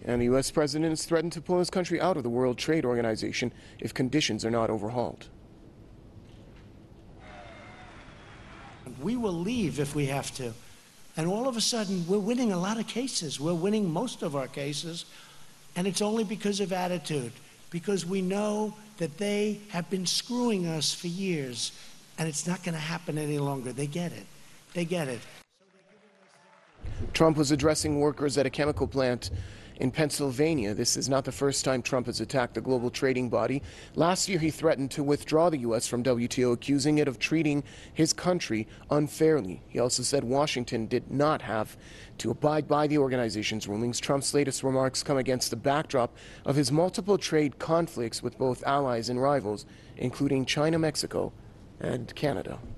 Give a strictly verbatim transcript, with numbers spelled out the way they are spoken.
And the U S president has threatened to pull his country out of the World Trade Organization if conditions are not overhauled. We will leave if we have to. And all of a sudden, we're winning a lot of cases. We're winning most of our cases. And it's only because of attitude, because we know that they have been screwing us for years, and it's not going to happen any longer. They get it. They get it. Trump was addressing workers at a chemical plant in Pennsylvania. This is not the first time Trump has attacked the global trading body. Last year, he threatened to withdraw the U S from W T O, accusing it of treating his country unfairly. He also said Washington did not have to abide by the organization's rulings. Trump's latest remarks come against the backdrop of his multiple trade conflicts with both allies and rivals, including China, Mexico, and Canada.